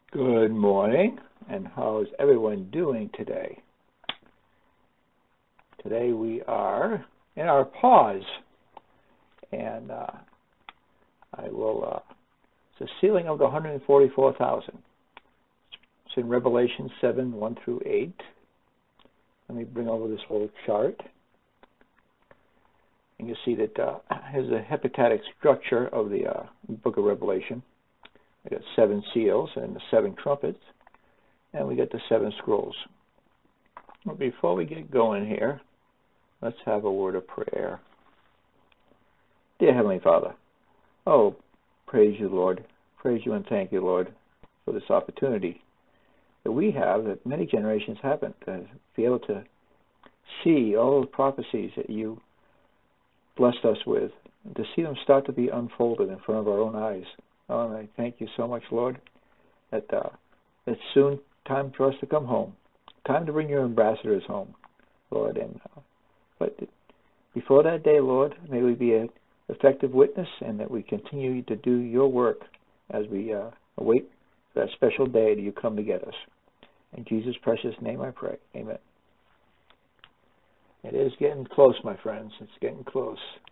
Good morning, and how's everyone doing today? Today we are in our pause, and it's the sealing of the 144,000. It's in Revelation 7, 1 through 8. Let me bring over this whole chart. And you see that here's the hepatic structure of the book of Revelation. We got 7 seals and the 7 trumpets, and we got the 7 scrolls. But before we get going here, let's have a word of prayer. Dear Heavenly Father, praise you, Lord. Praise you and thank you, Lord, for this opportunity that we have, that many generations haven't, to be able to see all the prophecies that you blessed us with, and to see them start to be unfolded in front of our own eyes. And I thank you so much, Lord, that it's soon time for us to come home. Time to bring your ambassadors home, Lord. But before that day, Lord, may we be an effective witness, and that we continue to do your work as we await that special day that you come to get us. In Jesus' precious name I pray. Amen. It is getting close, my friends. It's getting close.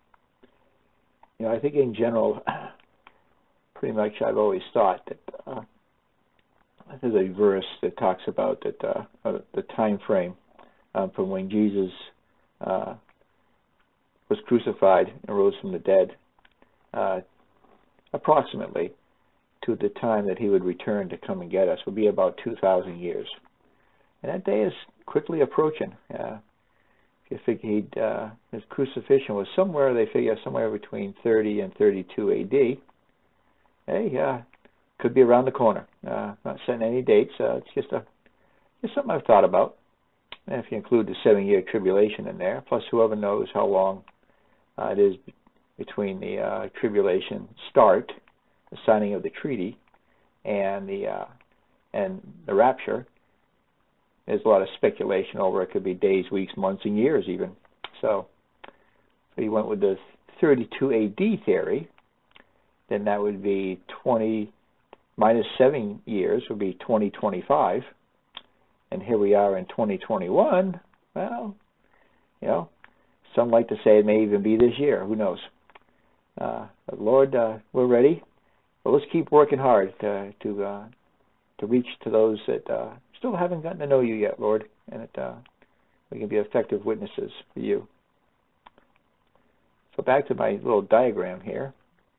I think in general, pretty much I've always thought that there's a verse that talks about that the time frame from when Jesus was crucified and rose from the dead, approximately to the time that he would return to come and get us, would be about 2,000 years. And that day is quickly approaching. If you figure his crucifixion was somewhere, they figure somewhere between 30 and 32 A.D., hey, could be around the corner. Not setting any dates. It's just something I've thought about. And if you include the 7-year tribulation in there, plus whoever knows how long it is between the tribulation start, the signing of the treaty, and the rapture, there's a lot of speculation over it. Could be days, weeks, months, and years even. So he went with the 32 A.D. theory. Then that would be 20 minus 7 years would be 2025. And here we are in 2021. Well, some like to say it may even be this year. Who knows? But Lord, we're ready. But let's keep working hard to reach to those that still haven't gotten to know you yet, Lord, and that we can be effective witnesses for you. So back to my little diagram here.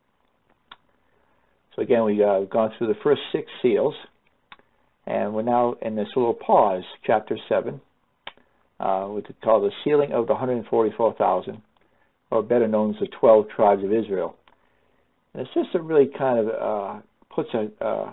So again, we've gone through the first 6 seals, and we're now in this little pause, chapter 7, which is called the sealing of the 144,000, or better known as the 12 tribes of Israel. And it's just a really kind of puts a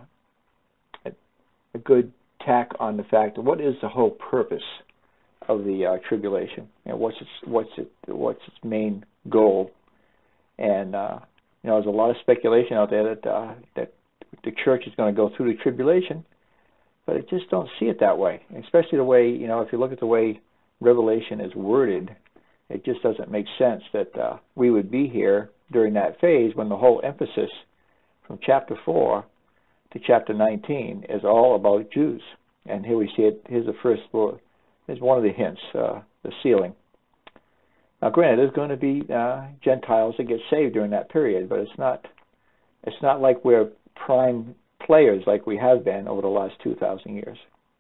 good tack on the fact of what is the whole purpose of the tribulation, and what's its main goal. And there's a lot of speculation out there that the church is going to go through the tribulation, but I just don't see it that way. Especially the way, if you look at the way Revelation is worded, it just doesn't make sense that we would be here during that phase when the whole emphasis from chapter 4 to chapter 19 is all about Jews. And here we see it. Here's the first. Here's one of the hints, the sealing. Now, granted, there's going to be Gentiles that get saved during that period, but it's not like we're prime players like we have been over the last 2,000 years.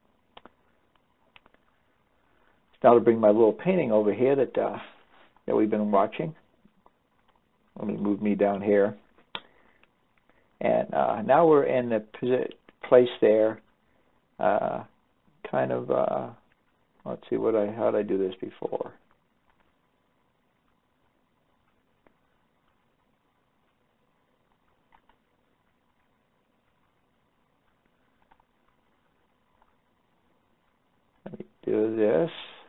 Now to bring my little painting over here that we've been watching. Let me move me down here. And now we're in the place there, let's see, how did I do this before? Let me do this.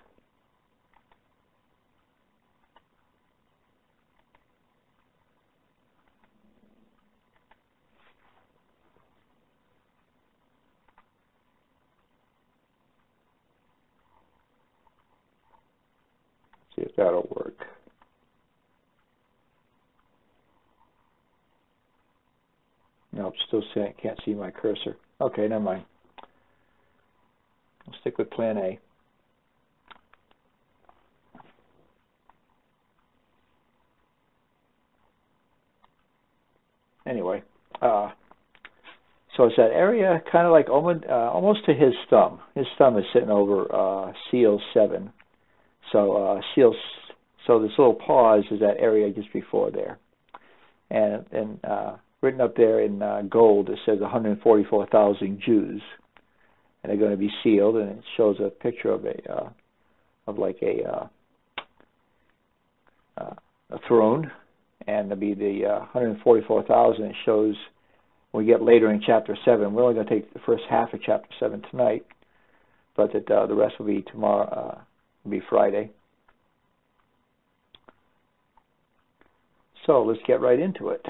See if that'll work. Nope, still can't see my cursor. Okay, never mind. I'll stick with plan A. Anyway, so it's that area kind of like almost to his thumb. His thumb is sitting over seal 7. So so this little pause is that area just before there. And written up there in gold, it says 144,000 Jews, and they're going to be sealed. And it shows a picture of a throne, and it'll be the 144,000. It shows when we get later in chapter 7. We're only going to take the first half of chapter 7 tonight, but that the rest will be tomorrow. Will be Friday. So let's get right into it.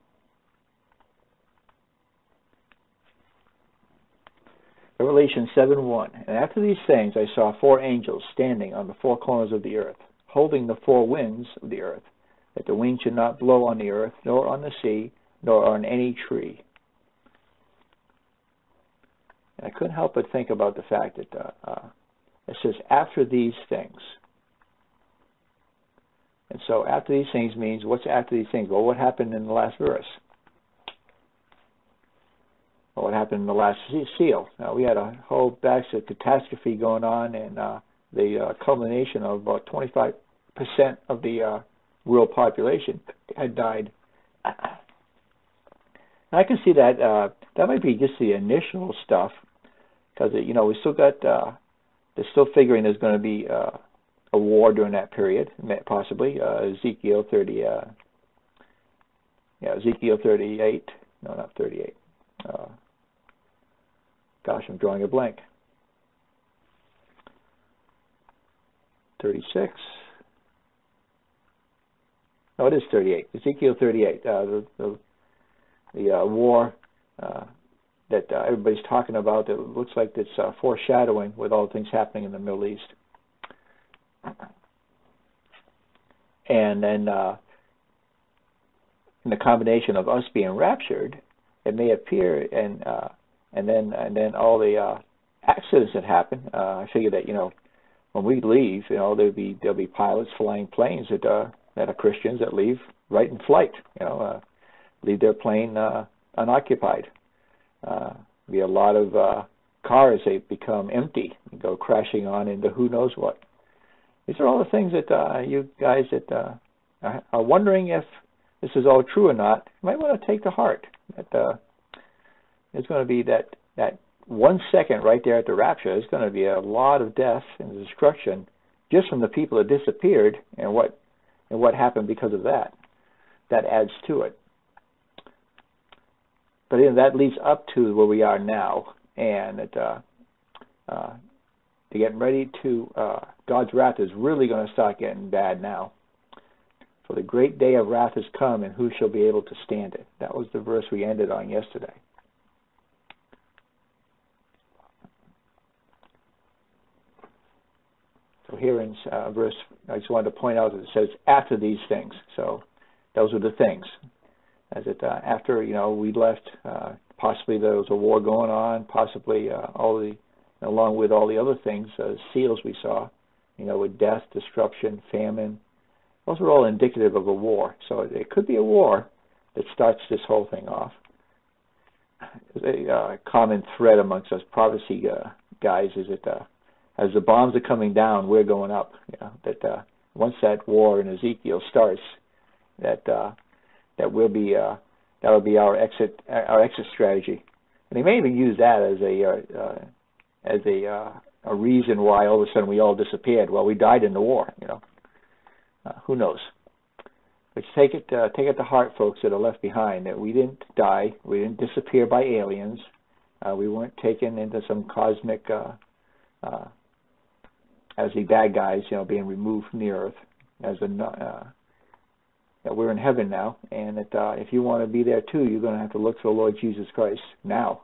Revelation 7:1. And after these things I saw 4 angels standing on the 4 corners of the earth, holding the 4 winds of the earth, that the wind should not blow on the earth, nor on the sea, nor on any tree. And I couldn't help but think about the fact that it says after these things. And so after these things means, what's after these things? Well, what happened in the last verse? Well, what happened in the last seal? We had a whole batch of catastrophe going on, and the culmination of about 25% of the world population had died. And I can see that that might be just the initial stuff, because we still got they're still figuring there's going to be a war during that period, possibly. Ezekiel 38. No, not 38. Gosh, I'm drawing a blank. 36. No, it is 38. Ezekiel 38. The war that everybody's talking about. That looks like it's foreshadowing with all the things happening in the Middle East. And then in the combination of us being raptured, it may appear, and then all the accidents that happen. I figure that when we leave, there'll be pilots flying planes that are Christians that leave right in flight. Leave their plane unoccupied. Be a lot of cars, they become empty and go crashing on into who knows what. These are all the things that you guys that are wondering if this is all true or not. You might want to take to heart that there's going to be that 1 second right there at the rapture. There's going to be a lot of death and destruction just from the people that disappeared, and what happened because of that. That adds to it. But that leads up to where we are now, and to getting ready to God's wrath is really going to start getting bad now. For the great day of wrath has come, and who shall be able to stand it? That was the verse we ended on yesterday. So here in verse, I just wanted to point out that it says after these things. So those are the things. As it after we left, possibly there was a war going on, possibly along with all the other things, seals we saw, with death, destruction, famine. Those are all indicative of a war. So it could be a war that starts this whole thing off. A common thread amongst us prophecy guys is that as the bombs are coming down, we're going up. That once that war in Ezekiel starts, that will be that'll be our exit strategy. And they may even use that as a reason why all of a sudden we all disappeared. Well, we died in the war. Who knows? But take it to heart, folks that are left behind, that we didn't die, we didn't disappear by aliens, we weren't taken into some cosmic as the bad guys, being removed from the earth. That we're in heaven now, and that if you want to be there too, you're going to have to look for the Lord Jesus Christ now.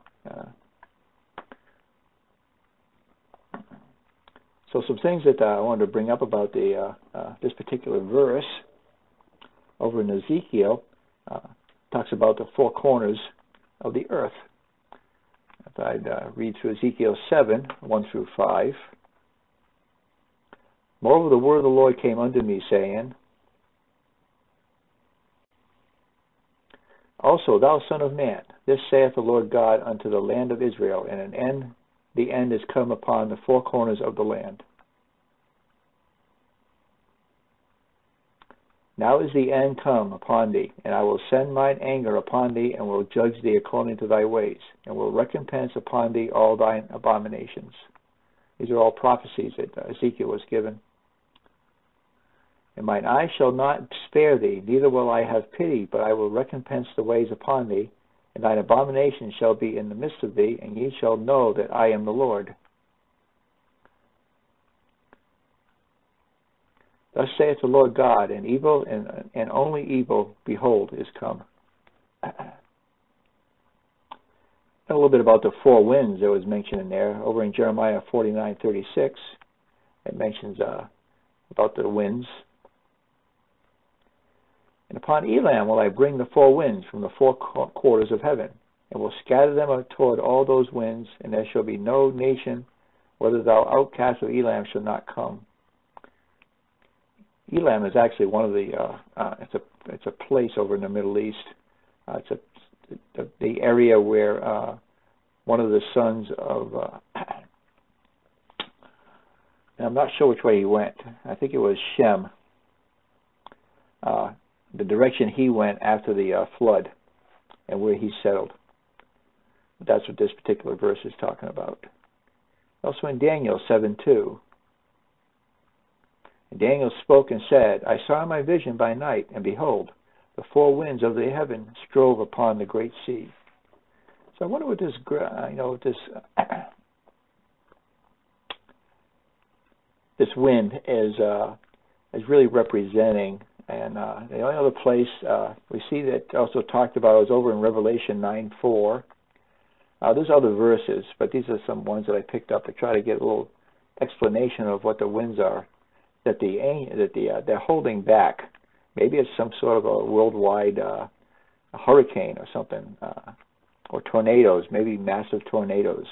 So some things that I wanted to bring up about this particular verse over in Ezekiel talks about the 4 corners of the earth. I'd read through Ezekiel 7, 1 through 5. Moreover, the word of the Lord came unto me, saying, Also, thou son of man, this saith the Lord God unto the land of Israel, and the end is come upon the four corners of the land. Now is the end come upon thee, and I will send mine anger upon thee, and will judge thee according to thy ways, and will recompense upon thee all thine abominations. These are all prophecies that Ezekiel was given. And mine eye shall not spare thee, neither will I have pity, but I will recompense the ways upon thee, and thine abominations shall be in the midst of thee, and ye shall know that I am the Lord. Thus saith the Lord God, and evil and only evil, behold, is come. A little bit about the four winds that was mentioned in there. Over in Jeremiah 49:36, it mentions about the winds. And upon Elam will I bring the four winds from the four quarters of heaven, and will scatter them toward all those winds, and there shall be no nation, whether thou outcast of Elam shall not come. Elam is actually one of the it's a place over in the Middle East. It's the area where one of the sons of and I'm not sure which way he went. I think it was Shem. The direction he went after the flood, and where he settled. That's what this particular verse is talking about. Also in Daniel 7:2. And Daniel spoke and said, I saw in my vision by night, and behold, the four winds of the heaven strove upon the great sea. So I wonder what this, this wind is really representing. And the only other place we see that also talked about is over in Revelation 9:4. There's other verses, but these are some ones that I picked up to try to get a little explanation of what the winds are. That they're holding back. Maybe it's some sort of a worldwide hurricane or something, or tornadoes, maybe massive tornadoes.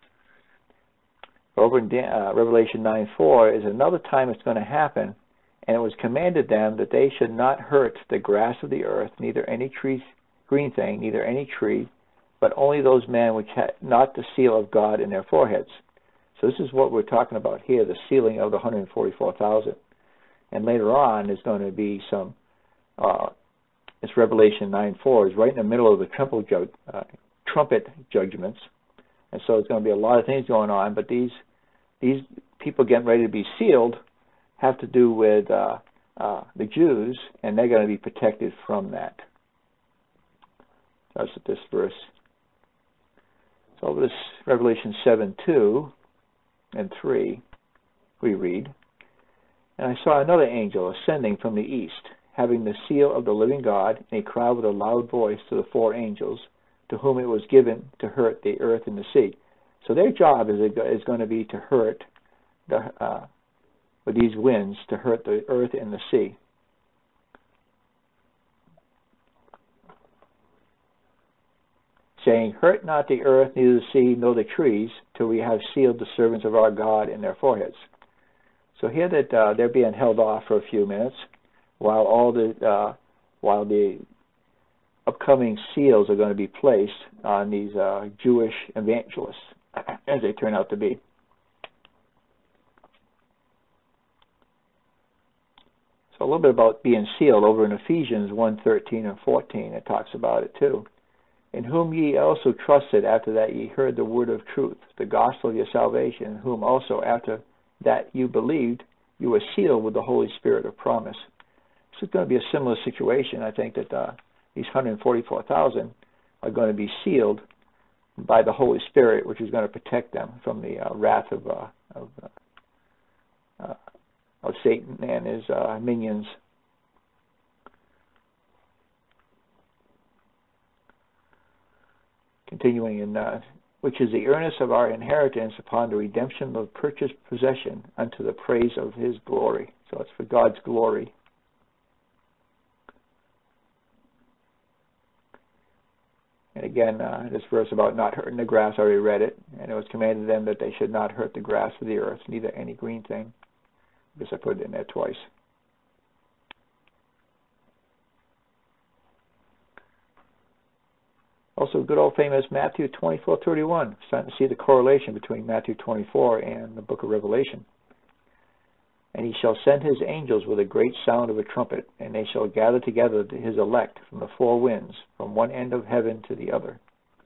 Over in Revelation 9:4 is another time it's going to happen, and it was commanded them that they should not hurt the grass of the earth, neither any tree, green thing, neither any tree, but only those men which had not the seal of God in their foreheads. So this is what we're talking about here, the sealing of the 144,000. And later on, there's going to be some, this Revelation 9:4 is right in the middle of the trumpet judgments. And so there's going to be a lot of things going on, but these people getting ready to be sealed have to do with the Jews, and they're going to be protected from that. That's what this verse. So over this Revelation 7:2 and 3, we read, And I saw another angel ascending from the east, having the seal of the living God, and he cried with a loud voice to the four angels, to whom it was given to hurt the earth and the sea. So their job is going to be to hurt with these winds, to hurt the earth and the sea. Saying, Hurt not the earth, neither the sea, nor the trees, till we have sealed the servants of our God in their foreheads. So here that they're being held off for a few minutes, while the upcoming seals are going to be placed on these Jewish evangelists, as they turn out to be. So a little bit about being sealed over in Ephesians 1:13 and 14. It talks about it too. In whom ye also trusted after that ye heard the word of truth, the gospel of your salvation, in whom also after that you believed, you were sealed with the Holy Spirit of promise. So it's going to be a similar situation. I think that these 144,000 are going to be sealed by the Holy Spirit, which is going to protect them from the wrath of Satan and his minions. Continuing in, which is the earnest of our inheritance upon the redemption of purchased possession unto the praise of his glory. So it's for God's glory. And again, this verse about not hurting the grass, I already read it. And it was commanded them that they should not hurt the grass of the earth, neither any green thing. I guess I put it in there twice. Also, good old famous Matthew 24:31. Starting to see the correlation between Matthew 24 and the book of Revelation. And he shall send his angels with a great sound of a trumpet, and they shall gather together his elect from the four winds, from one end of heaven to the other.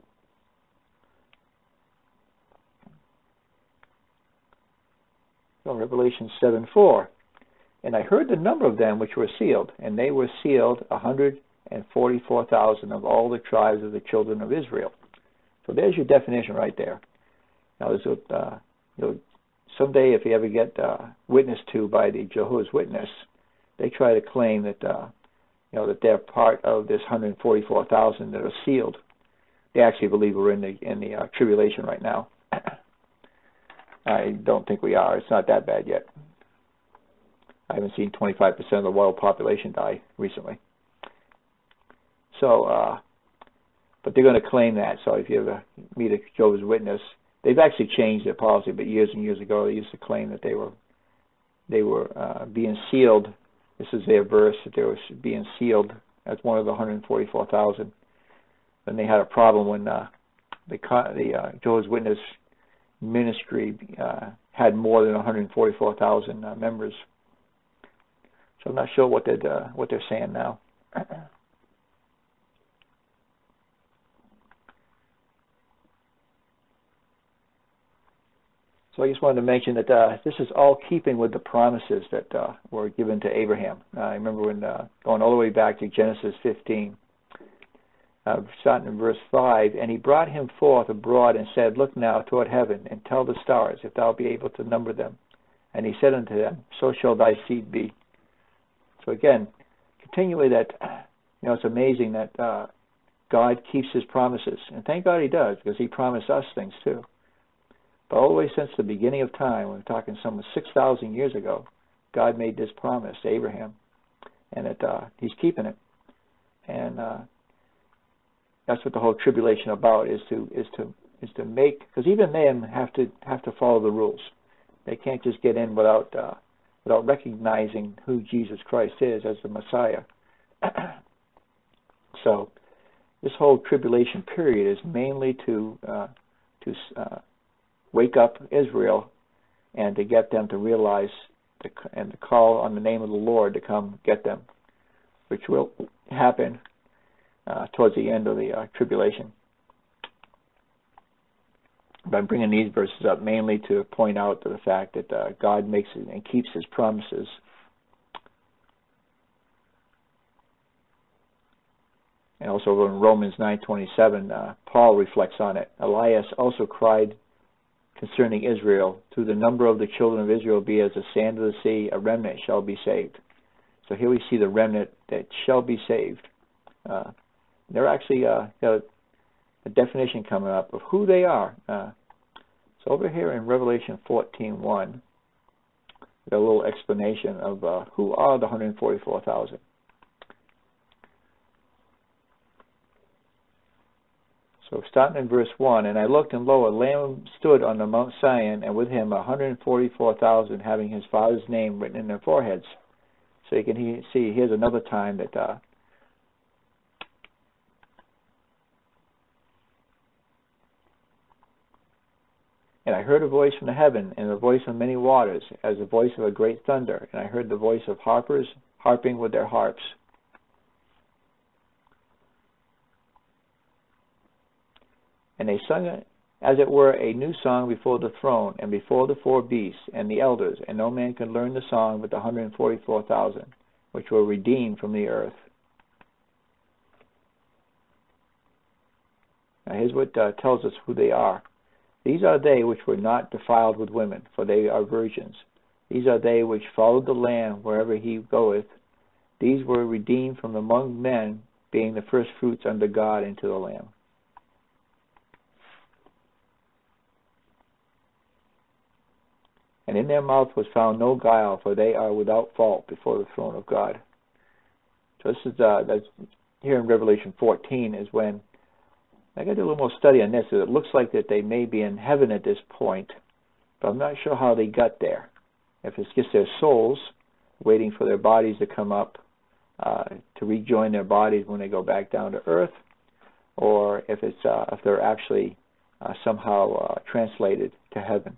So Revelation 7:4. And I heard the number of them which were sealed, and they were sealed 144,000 of all the tribes of the children of Israel. So there's your definition right there. Now, there's someday, if you ever get witnessed to by the Jehovah's Witness, they try to claim that that they're part of this 144,000 that are sealed. They actually believe we're in the tribulation right now. I don't think we are. It's not that bad yet. I haven't seen 25% of the world population die recently. So, but they're going to claim that. So if you ever meet a Jehovah's Witness, they've actually changed their policy. But years and years ago, they used to claim that they were being sealed. This is their verse, that they were being sealed as one of the 144,000. Then they had a problem when the Jehovah's Witness ministry had more than 144,000 members. So I'm not sure what they're saying now. So I just wanted to mention that this is all keeping with the promises that were given to Abraham. I remember when going all the way back to Genesis 15, starting in verse 5, and he brought him forth abroad and said, look now toward heaven, and tell the stars, if thou be able to number them. And he said unto them, so shall thy seed be. So again, continually that, it's amazing that God keeps his promises. And thank God he does, because he promised us things too. But all the way since the beginning of time, we're talking some 6,000 years ago, God made this promise to Abraham, and that he's keeping it. And that's what the whole tribulation about is to make, because even men have to follow the rules. They can't just get in without recognizing who Jesus Christ is as the Messiah. So this whole tribulation period is mainly to wake up Israel and to get them to realize and to call on the name of the Lord to come get them, which will happen towards the end of the tribulation. But I'm bringing these verses up mainly to point out the fact that God makes it and keeps his promises. And also in Romans 9:27, Paul reflects on it. Elias also cried concerning Israel, through the number of the children of Israel be as the sand of the sea, a remnant shall be saved. So here we see the remnant that shall be saved. They're actually a definition coming up of who they are. So over here in Revelation 14:1, we got a little explanation of who are the 144,000. So starting in verse 1, and I looked, and lo, a Lamb stood on the Mount Zion, and with him 144,000, having his Father's name written in their foreheads. So you can see, here's another time that and I heard a voice from the heaven, and the voice of many waters, as the voice of a great thunder. And I heard the voice of harpers harping with their harps. And they sung, as it were, a new song before the throne, and before the four beasts, and the elders, and no man could learn the song but the 144,000, which were redeemed from the earth. Now here's what tells us who they are. These are they which were not defiled with women, for they are virgins. These are they which followed the Lamb wherever he goeth. These were redeemed from among men, being the first fruits unto God and to the Lamb. And in their mouth was found no guile, for they are without fault before the throne of God. So this is that's here in Revelation 14 is when I got to do a little more study on this. It looks like that they may be in heaven at this point, but I'm not sure how they got there. If it's just their souls waiting for their bodies to come up to rejoin their bodies when they go back down to earth, or if it's if they're actually somehow translated to heaven.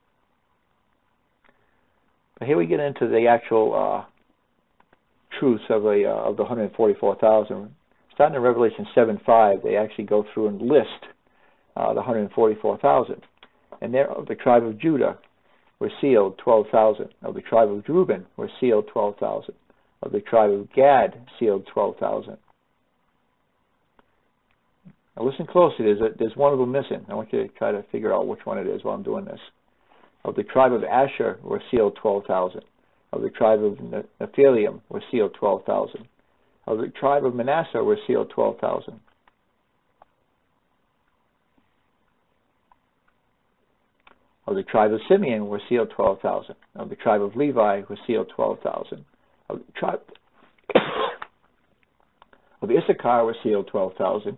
But here we get into the actual truths of the 144,000. Starting in Revelation 7:5, they actually go through and list the 144,000. And there, of the tribe of Judah were sealed 12,000. Of the tribe of Reuben were sealed 12,000. Of the tribe of Gad, sealed 12,000. Now listen closely. There's one of them missing. I want you to try to figure out which one it is while I'm doing this. Of the tribe of Asher were sealed 12,000. Of the tribe of Nephilim were sealed 12,000. Of the tribe of Manasseh were sealed 12,000. Of the tribe of Simeon were sealed 12,000. Of the tribe of Levi were sealed 12,000. Of the tribe of Issachar were sealed 12,000.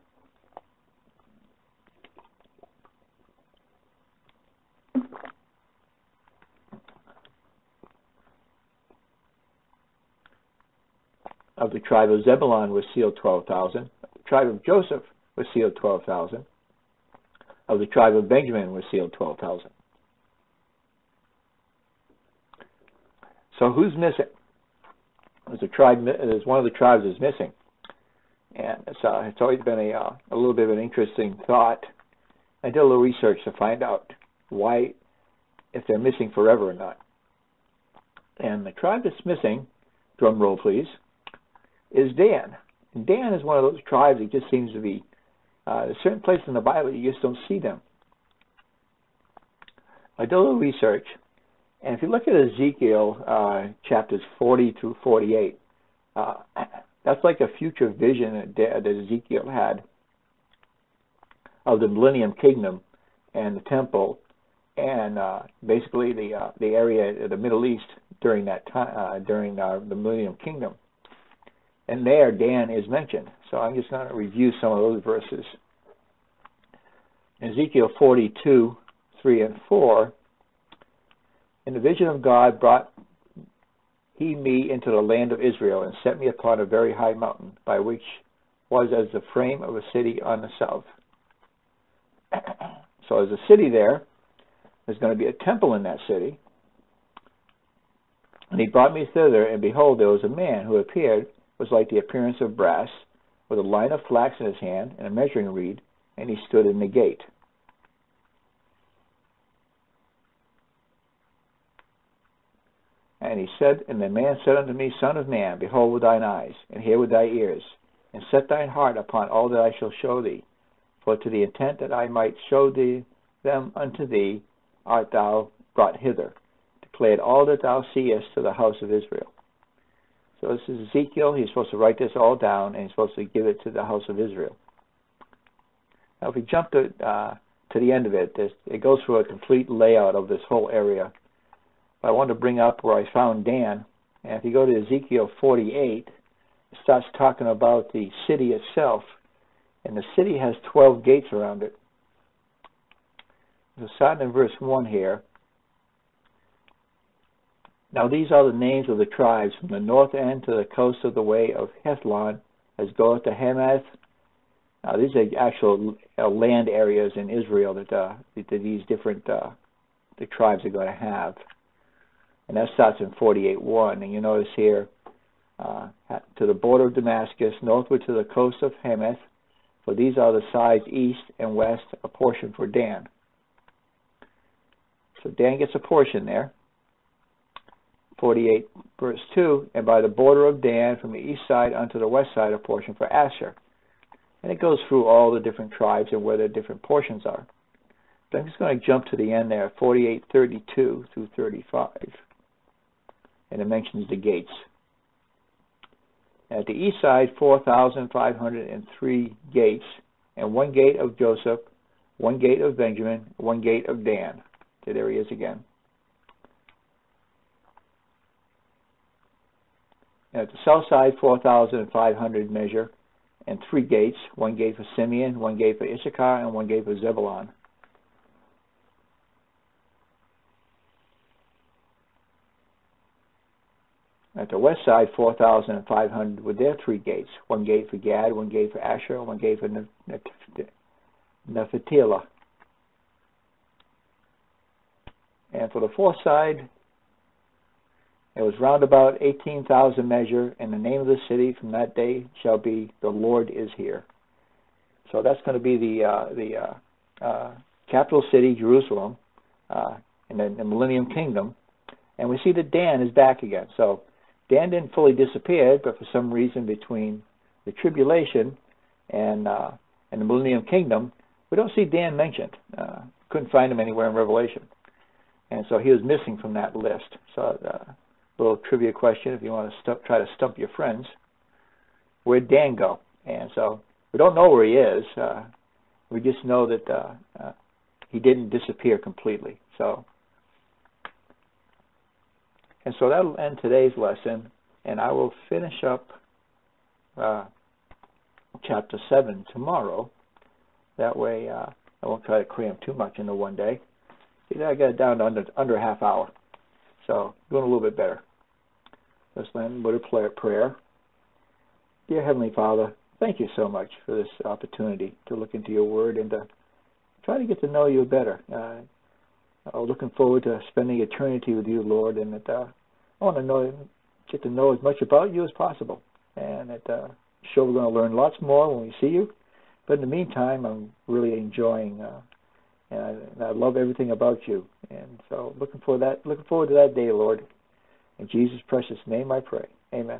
Of the tribe of Zebulun was sealed 12,000. The tribe of Joseph was sealed 12,000. Of the tribe of Benjamin was sealed 12,000. So who's missing? There's one of the tribes is missing, and it's always been a little bit of an interesting thought. I did a little research to find out why, if they're missing forever or not. And the tribe that's missing, drum roll please, is Dan. And Dan is one of those tribes that just seems to be, there's certain places in the Bible you just don't see them. I did a little research, and if you look at Ezekiel chapters 40 through 48, that's like a future vision that Ezekiel had of the Millennium Kingdom and the temple, and basically the area of the Middle East during that time, during the Millennium Kingdom. And there, Dan is mentioned. So I'm just going to review some of those verses. In Ezekiel 42, 3 and 4, in the vision of God brought he me into the land of Israel, and set me upon a very high mountain, by which was as the frame of a city on the south. So there's a city there. There's going to be a temple in that city. And he brought me thither, and behold, there was a man who appeared, was like the appearance of brass, with a line of flax in his hand, and a measuring reed, and he stood in the gate. And he said, and the man said unto me, Son of man, behold with thine eyes, and hear with thy ears, and set thine heart upon all that I shall show thee. For to the intent that I might show thee them unto thee art thou brought hither. Declare all that thou seest to the house of Israel. So this is Ezekiel. He's supposed to write this all down, and he's supposed to give it to the house of Israel. Now, if we jump to the end of it, it goes through a complete layout of this whole area. But I want to bring up where I found Dan. And if you go to Ezekiel 48, it starts talking about the city itself. And the city has 12 gates around it. So starting in verse 1 here. Now these are the names of the tribes from the north end to the coast of the way of Hethlon, as goeth to Hamath. Now these are actual land areas in Israel that these different the tribes are going to have. And that starts in 48:1. And you notice here, to the border of Damascus, northward to the coast of Hamath, for these are the sides east and west, a portion for Dan. So Dan gets a portion there. 48 verse 2, and by the border of Dan from the east side unto the west side, a portion for Asher. And it goes through all the different tribes and where the different portions are. But I'm just going to jump to the end there, 48:32 through 35. And it mentions the gates. At the east side, 4,503 gates, and one gate of Joseph, one gate of Benjamin, one gate of Dan. So there he is again. And at the south side, 4,500 measure, and 3 gates, 1 gate for Simeon, 1 gate for Issachar, and 1 gate for Zebulun. At the west side, 4,500 with their 3 gates, 1 gate for Gad, 1 gate for Asher, 1 gate for Naphtali. And for the fourth side, it was round about 18,000 measure, and the name of the city from that day shall be The Lord is Here. So that's going to be the capital city, Jerusalem, and then the Millennium Kingdom. And we see that Dan is back again. So Dan didn't fully disappear, but for some reason between the tribulation and the Millennium Kingdom, we don't see Dan mentioned. Couldn't find him anywhere in Revelation. And so he was missing from that list. So little trivia question, if you want to try to stump your friends. Where'd Dan go? And so we don't know where he is. We just know that he didn't disappear completely. So that'll end today's lesson, and I will finish up chapter 7 tomorrow. That way I won't try to cram too much into one day. I got it down to under a half hour. So doing a little bit better. Let's end with a prayer. Dear Heavenly Father, thank you so much for this opportunity to look into your word and to try to get to know you better. Looking forward to spending eternity with you, Lord, and that I want to get to know as much about you as possible. And that sure we're going to learn lots more when we see you. But in the meantime, I'm really enjoying and I love everything about you. And so looking forward to that day, Lord. In Jesus' precious name I pray. Amen.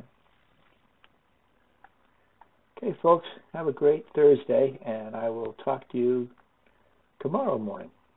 Okay, folks, have a great Thursday, and I will talk to you tomorrow morning.